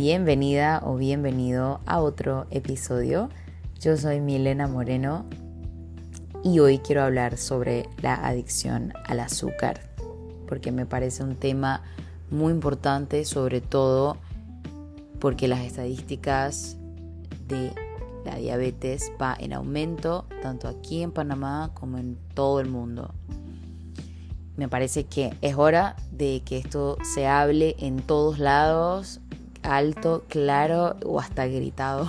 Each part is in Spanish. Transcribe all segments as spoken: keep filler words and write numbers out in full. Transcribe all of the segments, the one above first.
Bienvenida o bienvenido a otro episodio. Yo soy Milena Moreno y hoy quiero hablar sobre la adicción al azúcar, porque me parece un tema muy importante, sobre todo porque las estadísticas de la diabetes va en aumento, tanto aquí en Panamá como en todo el mundo. Me parece que es hora de que esto se hable en todos lados, alto, claro o hasta gritado,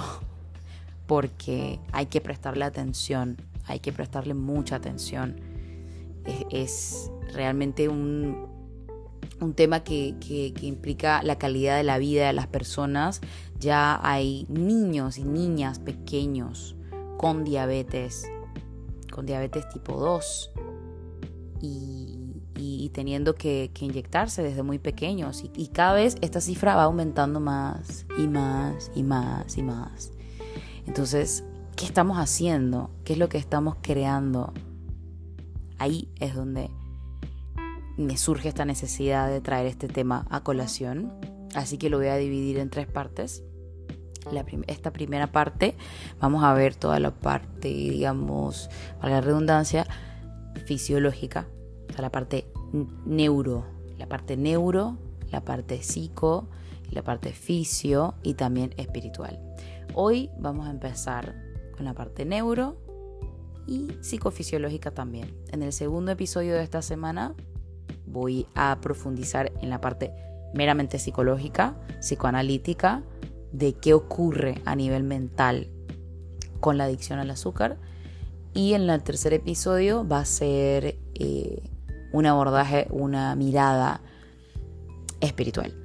porque hay que prestarle atención, hay que prestarle mucha atención. Es, es realmente un, un tema que, que, que implica la calidad de la vida de las personas. Ya hay niños y niñas pequeños con diabetes, con diabetes tipo dos y y teniendo que, que inyectarse desde muy pequeños y, y cada vez esta cifra va aumentando más y más y más y más. Entonces, ¿qué estamos haciendo? ¿Qué es lo que estamos creando? Ahí es donde me surge esta necesidad de traer este tema a colación, así que lo voy a dividir en tres partes. La prim- esta primera parte vamos a ver toda la parte, digamos, para la redundancia, fisiológica, o sea, la parte neuro, la parte neuro, la parte psico, la parte fisio y también espiritual. Hoy vamos a empezar con la parte neuro y psicofisiológica también. En el segundo episodio de esta semana voy a profundizar en la parte meramente psicológica, psicoanalítica, de qué ocurre a nivel mental con la adicción al azúcar. Y en el tercer episodio va a ser eh, un abordaje, una mirada espiritual.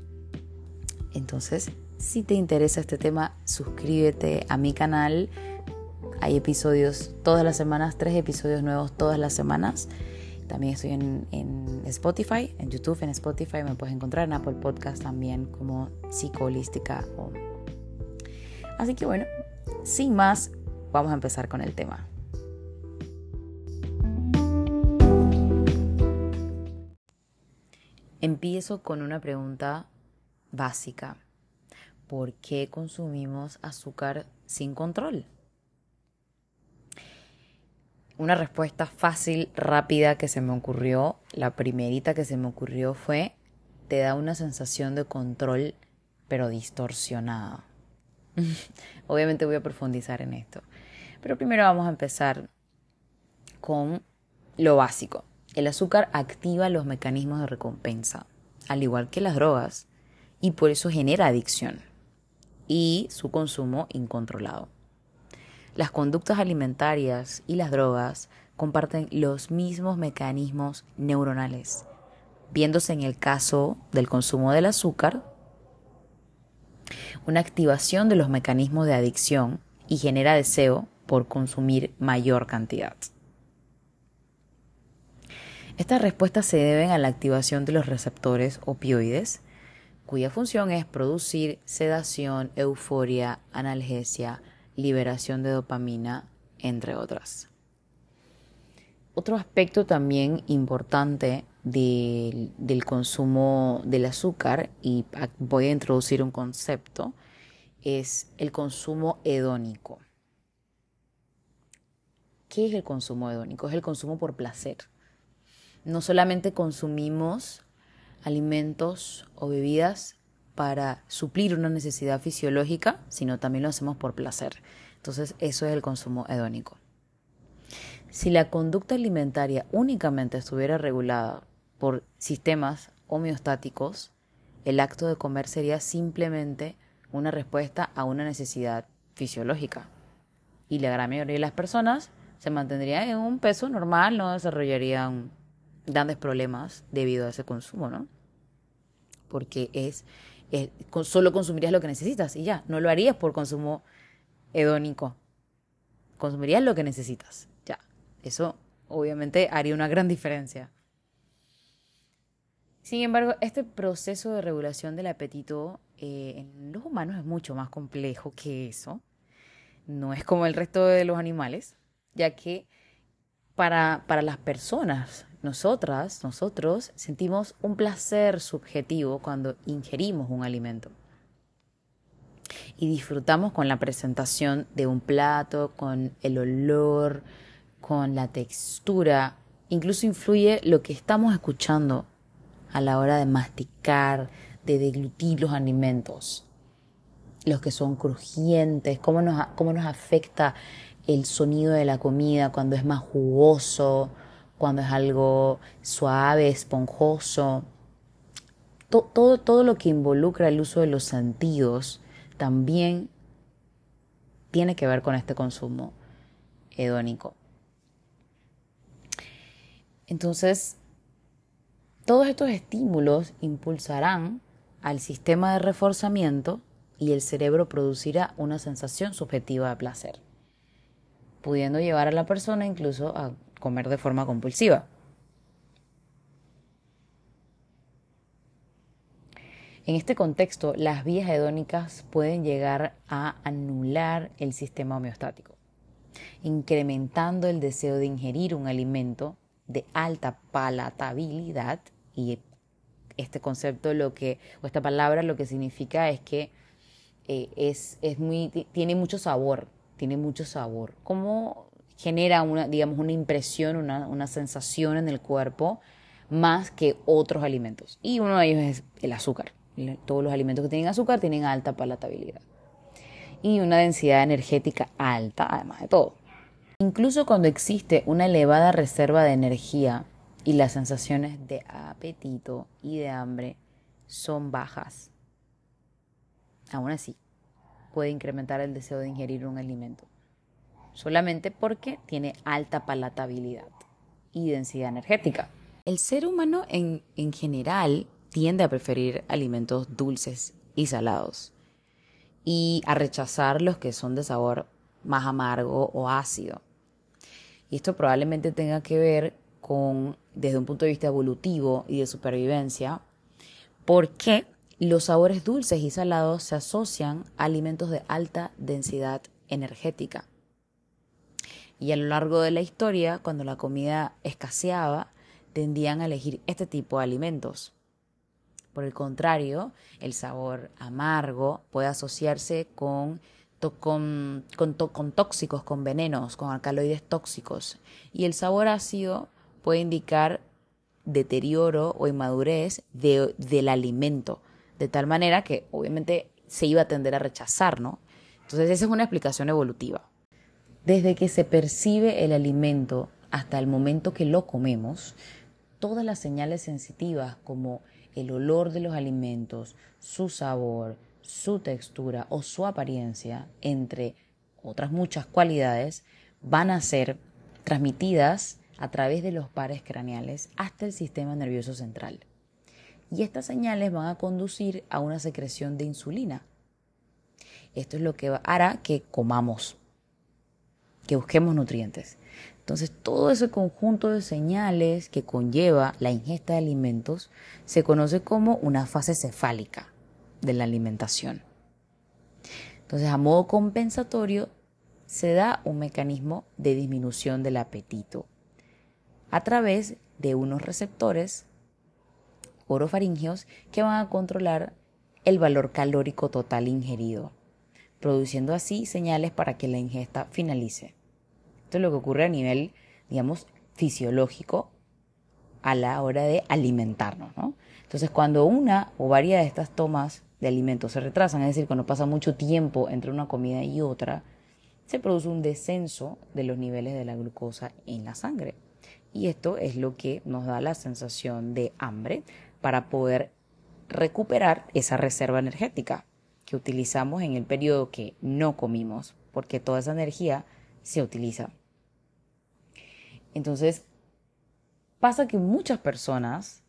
Entonces, si te interesa este tema, suscríbete a mi canal. Hay episodios todas las semanas, tres episodios nuevos todas las semanas. También estoy en, en Spotify, en YouTube, en Spotify. Me puedes encontrar en Apple Podcast también como Psicoholística Home. Así que bueno, sin más, vamos a empezar con el tema. Empiezo con una pregunta básica. ¿Por qué consumimos azúcar sin control? Una respuesta fácil, rápida que se me ocurrió, la primerita que se me ocurrió fue, te da una sensación de control, pero distorsionada. Obviamente voy a profundizar en esto. Pero primero vamos a empezar con lo básico. El azúcar activa los mecanismos de recompensa, al igual que las drogas, y por eso genera adicción y su consumo incontrolado. Las conductas alimentarias y las drogas comparten los mismos mecanismos neuronales, viéndose en el caso del consumo del azúcar, una activación de los mecanismos de adicción y genera deseo por consumir mayor cantidad. Estas respuestas se deben a la activación de los receptores opioides, cuya función es producir sedación, euforia, analgesia, liberación de dopamina, entre otras. Otro aspecto también importante del, del consumo del azúcar, y voy a introducir un concepto, es el consumo hedónico. ¿Qué es el consumo hedónico? Es el consumo por placer. No solamente consumimos alimentos o bebidas para suplir una necesidad fisiológica, sino también lo hacemos por placer. Entonces, eso es el consumo hedónico. Si la conducta alimentaria únicamente estuviera regulada por sistemas homeostáticos, el acto de comer sería simplemente una respuesta a una necesidad fisiológica. Y la gran mayoría de las personas se mantendrían en un peso normal, no desarrollarían grandes problemas debido a ese consumo, ¿no? Porque es, es solo consumirías lo que necesitas y ya, no lo harías por consumo hedónico. Consumirías lo que necesitas, ya. Eso obviamente haría una gran diferencia. Sin embargo, este proceso de regulación del apetito eh, en los humanos es mucho más complejo que eso. No es como el resto de los animales, ya que para, para las personas, nosotras, nosotros sentimos un placer subjetivo cuando ingerimos un alimento. y disfrutamos con la presentación de un plato, con el olor, con la textura. Incluso influye lo que estamos escuchando a la hora de masticar, de deglutir los alimentos. Los que son crujientes, cómo nos, cómo nos afecta el sonido de la comida cuando es más jugoso, cuando es algo suave, esponjoso. Todo, todo, todo lo que involucra el uso de los sentidos también tiene que ver con este consumo hedónico. Entonces, todos estos estímulos impulsarán al sistema de reforzamiento y el cerebro producirá una sensación subjetiva de placer, pudiendo llevar a la persona incluso a comer de forma compulsiva. En este contexto, las vías hedónicas pueden llegar a anular el sistema homeostático, incrementando el deseo de ingerir un alimento de alta palatabilidad. Y este concepto, lo que, o esta palabra, lo que significa es que eh, es, es muy, tiene mucho sabor, tiene mucho sabor. ¿Cómo genera una, digamos, una impresión, una, una sensación en el cuerpo más que otros alimentos? Y uno de ellos es el azúcar. Todos los alimentos que tienen azúcar tienen alta palatabilidad y una densidad energética alta, además de todo. Incluso cuando existe una elevada reserva de energía y las sensaciones de apetito y de hambre son bajas, aún así puede incrementar el deseo de ingerir un alimento, solamente porque tiene alta palatabilidad y densidad energética. El ser humano en, en general tiende a preferir alimentos dulces y salados y a rechazar los que son de sabor más amargo o ácido. Y esto probablemente tenga que ver con, desde un punto de vista evolutivo y de supervivencia, porque los sabores dulces y salados se asocian a alimentos de alta densidad energética. Y a lo largo de la historia, cuando la comida escaseaba, tendían a elegir este tipo de alimentos. Por el contrario, el sabor amargo puede asociarse con, con, con, con tóxicos, con venenos, con alcaloides tóxicos. Y el sabor ácido puede indicar deterioro o inmadurez de, del alimento, de tal manera que obviamente se iba a tender a rechazar, ¿no? Entonces esa es una explicación evolutiva. Desde que se percibe el alimento hasta el momento que lo comemos, todas las señales sensitivas como el olor de los alimentos, su sabor, su textura o su apariencia, entre otras muchas cualidades, van a ser transmitidas a través de los pares craneales hasta el sistema nervioso central. Y estas señales van a conducir a una secreción de insulina. Esto es lo que hará que comamos, que busquemos nutrientes. Entonces, todo ese conjunto de señales que conlleva la ingesta de alimentos se conoce como una fase cefálica de la alimentación. Entonces, a modo compensatorio, se da un mecanismo de disminución del apetito a través de unos receptores orofaringeos que van a controlar el valor calórico total ingerido, produciendo así señales para que la ingesta finalice. Esto es lo que ocurre a nivel, digamos, fisiológico a la hora de alimentarnos, ¿no? Entonces, cuando una o varias de estas tomas de alimentos se retrasan, es decir, cuando pasa mucho tiempo entre una comida y otra, se produce un descenso de los niveles de la glucosa en la sangre. Y esto es lo que nos da la sensación de hambre para poder recuperar esa reserva energética que utilizamos en el periodo que no comimos, porque toda esa energía se utiliza. Entonces, pasa que muchas personas,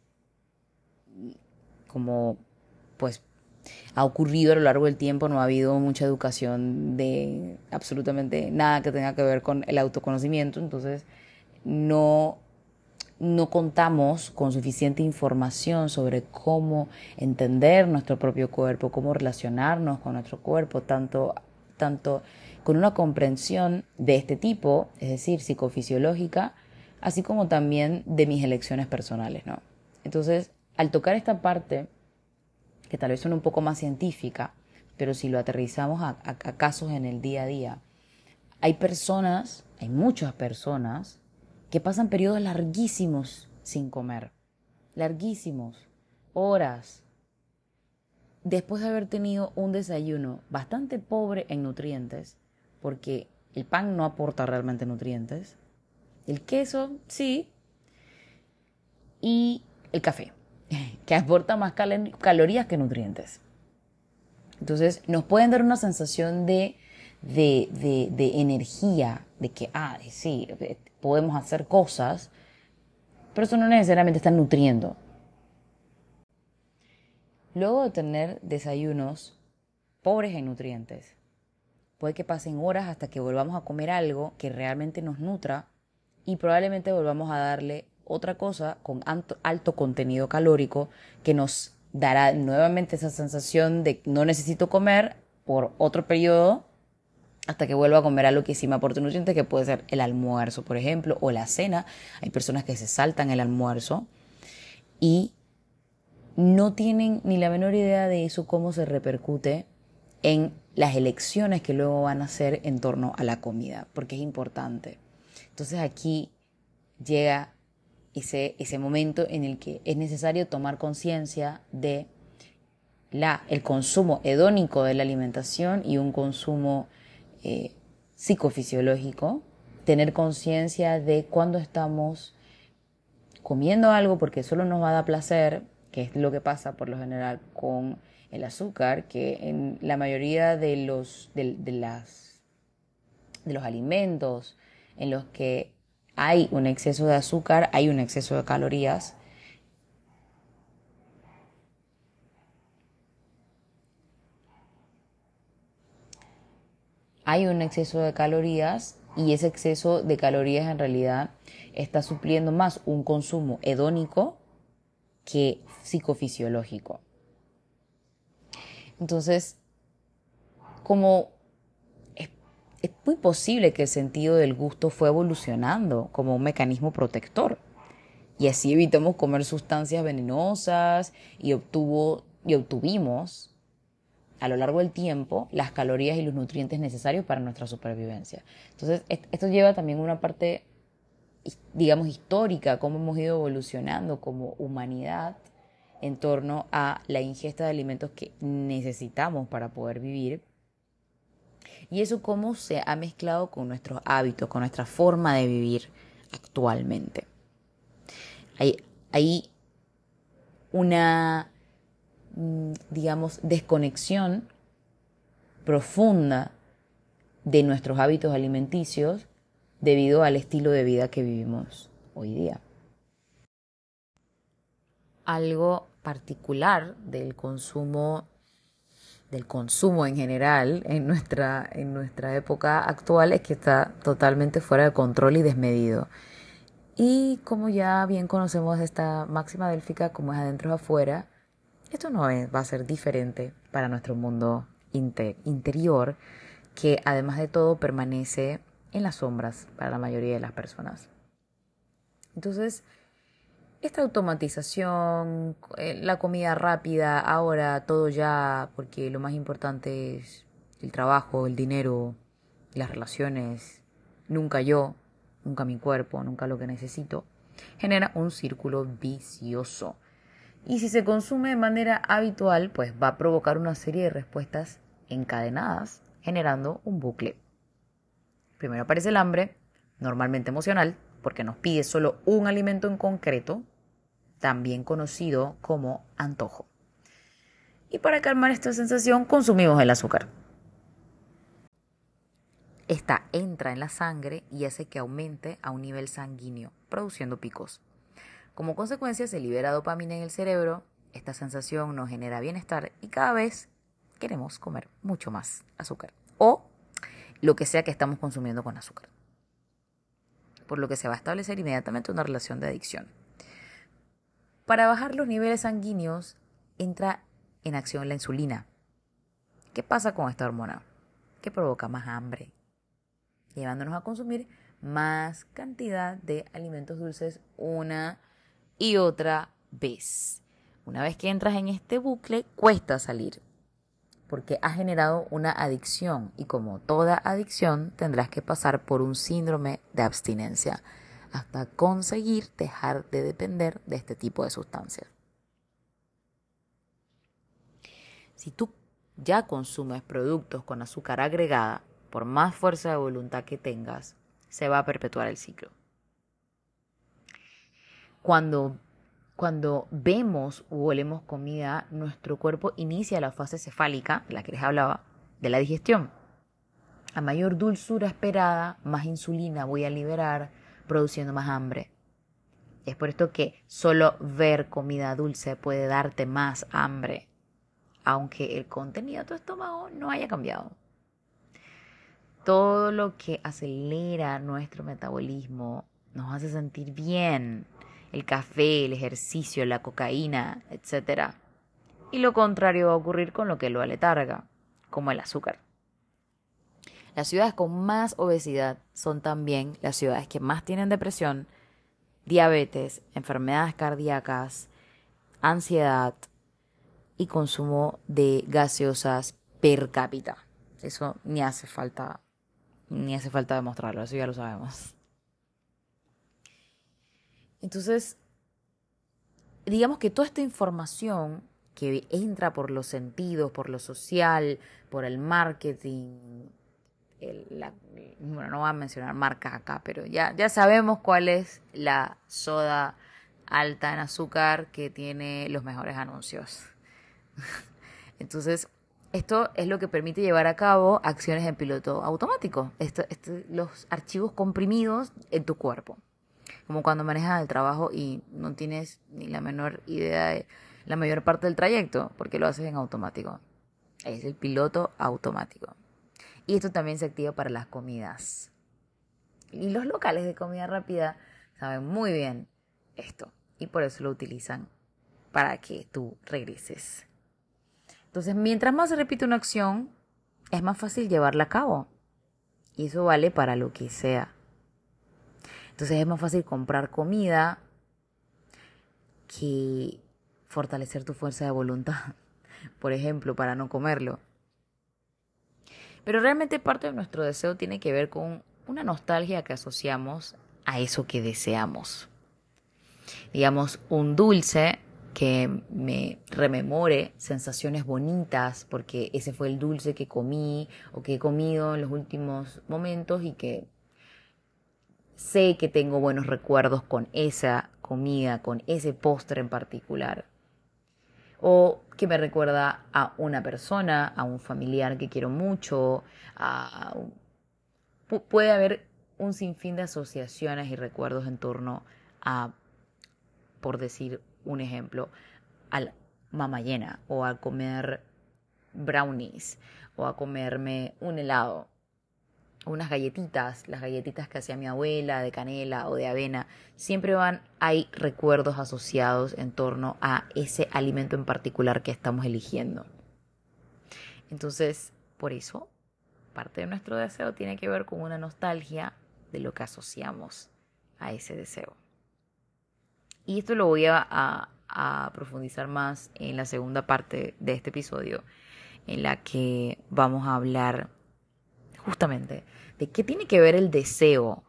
como pues ha ocurrido a lo largo del tiempo, no ha habido mucha educación de absolutamente nada que tenga que ver con el autoconocimiento, entonces no, no contamos con suficiente información sobre cómo entender nuestro propio cuerpo, cómo relacionarnos con nuestro cuerpo, tanto, tanto con una comprensión de este tipo, es decir, psicofisiológica, así como también de mis elecciones personales, ¿no? Entonces, al tocar esta parte, que tal vez suene un poco más científica, pero si lo aterrizamos a, a, a casos en el día a día, hay personas, hay muchas personas que pasan periodos larguísimos sin comer, larguísimos, horas, después de haber tenido un desayuno bastante pobre en nutrientes, porque el pan no aporta realmente nutrientes, el queso sí, y el café, que aporta más cal- calorías que nutrientes. Entonces nos pueden dar una sensación de, de, de, de energía, de que, ah, sí, podemos hacer cosas, pero eso no necesariamente está nutriendo. Luego de tener desayunos pobres en nutrientes, puede que pasen horas hasta que volvamos a comer algo que realmente nos nutra y probablemente volvamos a darle otra cosa con alto, alto contenido calórico que nos dará nuevamente esa sensación de no necesito comer por otro periodo hasta que vuelva a comer algo que sí me aporte nutrientes, que puede ser el almuerzo, por ejemplo, o la cena. Hay personas que se saltan el almuerzo y no tienen ni la menor idea de eso, cómo se repercute en las elecciones que luego van a hacer en torno a la comida, porque es importante. Entonces aquí llega ese, ese momento en el que es necesario tomar conciencia de la, el consumo hedónico de la alimentación y un consumo eh, psicofisiológico, tener conciencia de cuándo estamos comiendo algo porque solo nos va a dar placer, que es lo que pasa por lo general con el azúcar, que en la mayoría de los, de, de las, de los alimentos en los que hay un exceso de azúcar, hay un exceso de calorías. Hay un exceso de calorías y ese exceso de calorías en realidad está supliendo más un consumo hedónico que psicofisiológico. Entonces, como es, es muy posible que el sentido del gusto fue evolucionando como un mecanismo protector y así evitamos comer sustancias venenosas y obtuvo y obtuvimos a lo largo del tiempo las calorías y los nutrientes necesarios para nuestra supervivencia. Entonces, esto lleva también una parte, digamos, histórica, cómo hemos ido evolucionando como humanidad en torno a la ingesta de alimentos que necesitamos para poder vivir. Y eso cómo se ha mezclado con nuestros hábitos, con nuestra forma de vivir actualmente. Hay, hay una, digamos, desconexión profunda de nuestros hábitos alimenticios debido al estilo de vida que vivimos hoy día. Algo particular del consumo del consumo en general en nuestra, en nuestra época actual es que está totalmente fuera de control y desmedido. Y como ya bien conocemos esta máxima délfica, como es adentro es afuera, esto no es, va a ser diferente para nuestro mundo inter, interior, que además de todo permanece en las sombras para la mayoría de las personas. Entonces, esta automatización, la comida rápida, ahora todo ya, porque lo más importante es el trabajo, el dinero, las relaciones, nunca yo, nunca mi cuerpo, nunca lo que necesito, genera un círculo vicioso. Y si se consume de manera habitual, pues va a provocar una serie de respuestas encadenadas, generando un bucle. Primero aparece el hambre, normalmente emocional, porque nos pide solo un alimento en concreto, también conocido como antojo. Y para calmar esta sensación consumimos el azúcar. Esta entra en la sangre y hace que aumente a un nivel sanguíneo, produciendo picos. Como consecuencia se libera dopamina en el cerebro, esta sensación nos genera bienestar y cada vez queremos comer mucho más azúcar o lo que sea que estamos consumiendo con azúcar. Por lo que se va a establecer inmediatamente una relación de adicción. Para bajar los niveles sanguíneos entra en acción la insulina. ¿Qué pasa con esta hormona? Que provoca más hambre, llevándonos a consumir más cantidad de alimentos dulces una y otra vez. Una vez que entras en este bucle, cuesta salir. porque ha generado una adicción y como toda adicción tendrás que pasar por un síndrome de abstinencia hasta conseguir dejar de depender de este tipo de sustancias. Si tú ya consumes productos con azúcar agregada, por más fuerza de voluntad que tengas, se va a perpetuar el ciclo. Cuando, cuando vemos u olemos comida, nuestro cuerpo inicia la fase cefálica, de la que les hablaba, de la digestión. A mayor dulzura esperada, más insulina voy a liberar, produciendo más hambre. Es por esto que solo ver comida dulce puede darte más hambre, aunque el contenido de tu estómago no haya cambiado. Todo lo que acelera nuestro metabolismo nos hace sentir bien. El café, el ejercicio, la cocaína, etcétera. Y lo contrario va a ocurrir con lo que lo aletarga, como el azúcar. Las ciudades con más obesidad son también las ciudades que más tienen depresión, diabetes, enfermedades cardíacas, ansiedad y consumo de gaseosas per cápita. Eso ni hace falta, ni hace falta demostrarlo, eso ya lo sabemos. Entonces, digamos que toda esta información que entra por los sentidos, por lo social, por el marketing, el, la, bueno, no voy a mencionar marcas acá, pero ya, ya sabemos cuál es la soda alta en azúcar que tiene los mejores anuncios. Entonces, esto es lo que permite llevar a cabo acciones en piloto automático. Esto, esto, los archivos comprimidos en tu cuerpo. Como cuando manejas el trabajo y no tienes ni la menor idea de la mayor parte del trayecto, porque lo haces en automático. Es el piloto automático. Y esto también se activa para las comidas. Y los locales de comida rápida saben muy bien esto. Y por eso lo utilizan para que tú regreses. Entonces, mientras más se repite una acción, es más fácil llevarla a cabo. Y eso vale para lo que sea. Entonces es más fácil comprar comida que fortalecer tu fuerza de voluntad, por ejemplo, para no comerlo. Pero realmente parte de nuestro deseo tiene que ver con una nostalgia que asociamos a eso que deseamos. Digamos, un dulce que me rememore sensaciones bonitas, porque ese fue el dulce que comí o que he comido en los últimos momentos y que sé que tengo buenos recuerdos con esa comida, con ese postre en particular. O que me recuerda a una persona, a un familiar que quiero mucho. A... Puede haber un sinfín de asociaciones y recuerdos en torno a, por decir un ejemplo, al mamá llena, o a comer brownies, o a comerme un helado. Unas galletitas, las galletitas que hacía mi abuela de canela o de avena, siempre van, hay recuerdos asociados en torno a ese alimento en particular que estamos eligiendo. Entonces, por eso, parte de nuestro deseo tiene que ver con una nostalgia de lo que asociamos a ese deseo. Y esto lo voy a, a, a profundizar más en la segunda parte de este episodio, en la que vamos a hablar justamente de qué tiene que ver el deseo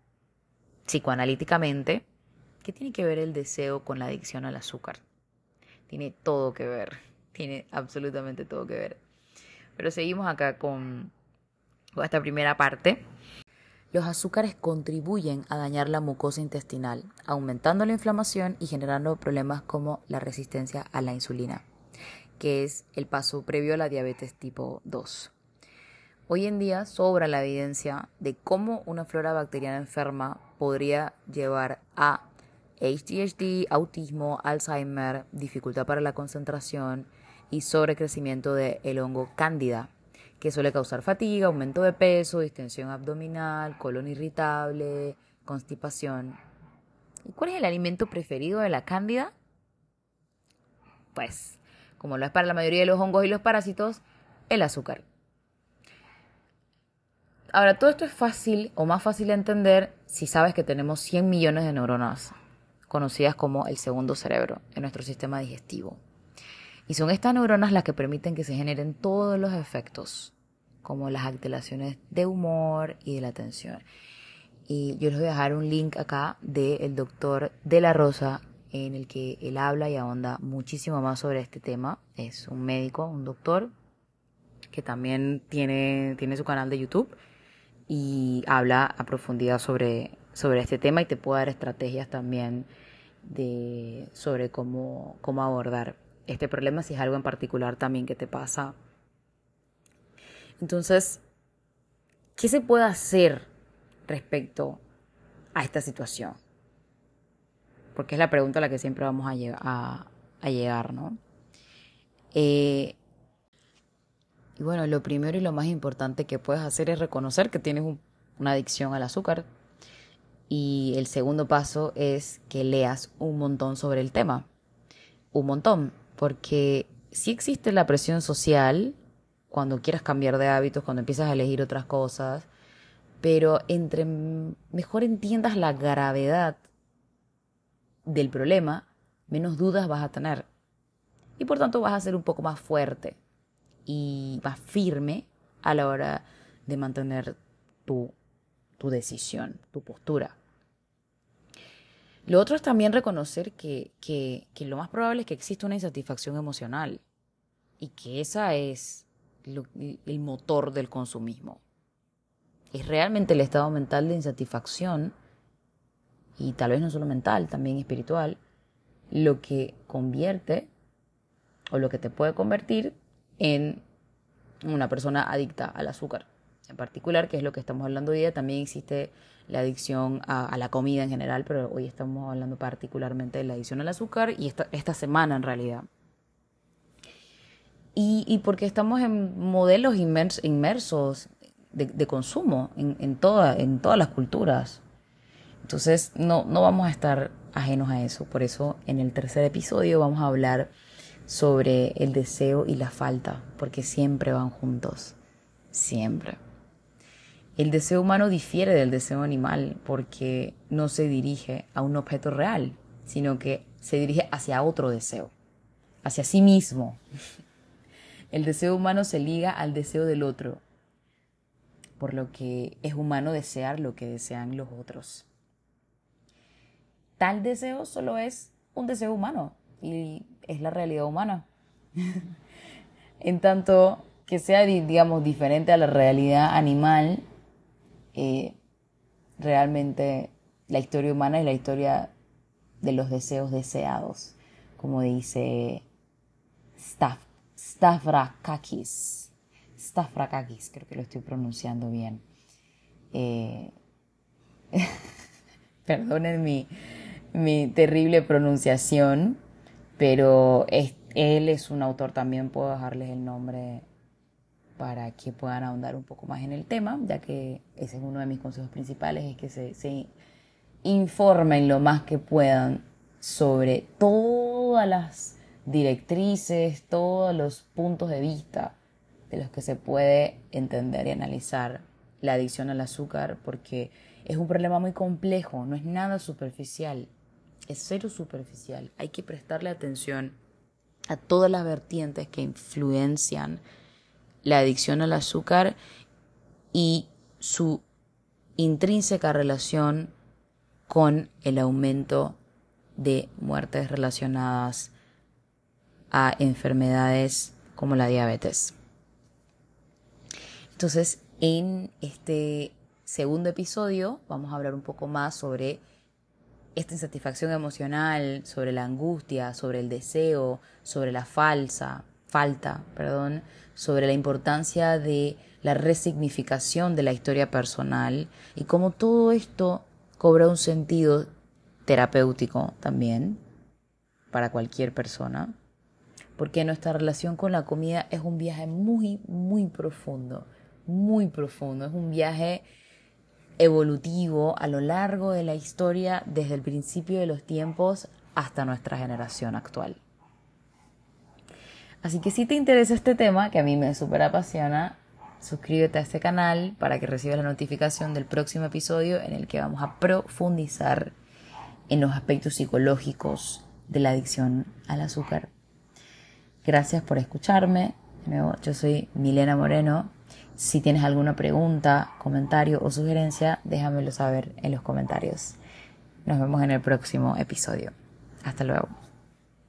psicoanalíticamente, qué tiene que ver el deseo con la adicción al azúcar. Tiene todo que ver, tiene absolutamente todo que ver. Pero seguimos acá con, con esta primera parte. Los azúcares contribuyen a dañar la mucosa intestinal, aumentando la inflamación y generando problemas como la resistencia a la insulina, que es el paso previo a la diabetes tipo dos. Hoy en día sobra la evidencia de cómo una flora bacteriana enferma podría llevar a A D H D, autismo, Alzheimer, dificultad para la concentración y sobrecrecimiento del hongo cándida, que suele causar fatiga, aumento de peso, distensión abdominal, colon irritable, constipación. ¿Y cuál es el alimento preferido de la cándida? Pues, como lo es para la mayoría de los hongos y los parásitos, el azúcar. Ahora, todo esto es fácil o más fácil de entender si sabes que tenemos cien millones de neuronas, conocidas como el segundo cerebro, en nuestro sistema digestivo. Y son estas neuronas las que permiten que se generen todos los efectos, como las alteraciones de humor y de la atención. Y yo les voy a dejar un link acá del doctor De La Rosa, en el que él habla y ahonda muchísimo más sobre este tema. Es un médico, un doctor, que también tiene, tiene su canal de YouTube y habla a profundidad sobre, sobre este tema y te puede dar estrategias también de, sobre cómo, cómo abordar este problema, si es algo en particular también que te pasa. Entonces, ¿qué se puede hacer respecto a esta situación? Porque es la pregunta a la que siempre vamos a, lleg- a, a llegar, ¿no? Eh, y bueno, lo primero y lo más importante que puedes hacer es reconocer que tienes un- una adicción al azúcar. Y el segundo paso es que leas un montón sobre el tema. Un montón. Porque sí existe la presión social cuando quieras cambiar de hábitos, cuando empiezas a elegir otras cosas, pero entre mejor entiendas la gravedad del problema, menos dudas vas a tener. Y por tanto vas a ser un poco más fuerte y más firme a la hora de mantener tu, tu decisión, tu postura. Lo otro es también reconocer que, que, que lo más probable es que exista una insatisfacción emocional y que esa es lo, el motor del consumismo. Es realmente el estado mental de insatisfacción, y tal vez no solo mental, también espiritual, lo que convierte o lo que te puede convertir en una persona adicta al azúcar. En particular, que es lo que estamos hablando hoy día, también existe la adicción a, a la comida en general, pero hoy estamos hablando particularmente de la adicción al azúcar y esta, esta semana en realidad. Y, y porque estamos en modelos inmers, inmersos de, de consumo en, en, toda, en todas las culturas. Entonces no, no vamos a estar ajenos a eso. Por eso en el tercer episodio vamos a hablar sobre el deseo y la falta, porque siempre van juntos, siempre. El deseo humano difiere del deseo animal porque no se dirige a un objeto real, sino que se dirige hacia otro deseo, hacia sí mismo. El deseo humano se liga al deseo del otro, por lo que es humano desear lo que desean los otros. Tal deseo solo es un deseo humano y es la realidad humana. En tanto que sea, digamos, diferente a la realidad animal, eh, realmente la historia humana es la historia de los deseos deseados, como dice Stav, Stavrakakis. Stavrakakis, creo que lo estoy pronunciando bien. Eh, perdonen mi, mi terrible pronunciación, pero es, él es un autor, también puedo dejarles el nombre para que puedan ahondar un poco más en el tema, ya que ese es uno de mis consejos principales, es que se, se informen lo más que puedan sobre todas las directrices, todos los puntos de vista de los que se puede entender y analizar la adicción al azúcar, porque es un problema muy complejo, no es nada superficial, es cero superficial. Hay que prestarle atención a todas las vertientes que influencian la adicción al azúcar y su intrínseca relación con el aumento de muertes relacionadas a enfermedades como la diabetes. Entonces, en este segundo episodio vamos a hablar un poco más sobre esta insatisfacción emocional, sobre la angustia, sobre el deseo, sobre la falsa, falta, perdón, sobre la importancia de la resignificación de la historia personal y cómo todo esto cobra un sentido terapéutico también para cualquier persona, porque nuestra relación con la comida es un viaje muy, muy profundo, muy profundo, es un viaje evolutivo a lo largo de la historia, desde el principio de los tiempos hasta nuestra generación actual. Así que si te interesa este tema, que a mí me súper apasiona, suscríbete a este canal para que recibas la notificación del próximo episodio en el que vamos a profundizar en los aspectos psicológicos de la adicción al azúcar. Gracias por escucharme. De nuevo, yo soy Milena Moreno. Si tienes alguna pregunta, comentario o sugerencia, déjamelo saber en los comentarios. Nos vemos en el próximo episodio. Hasta luego.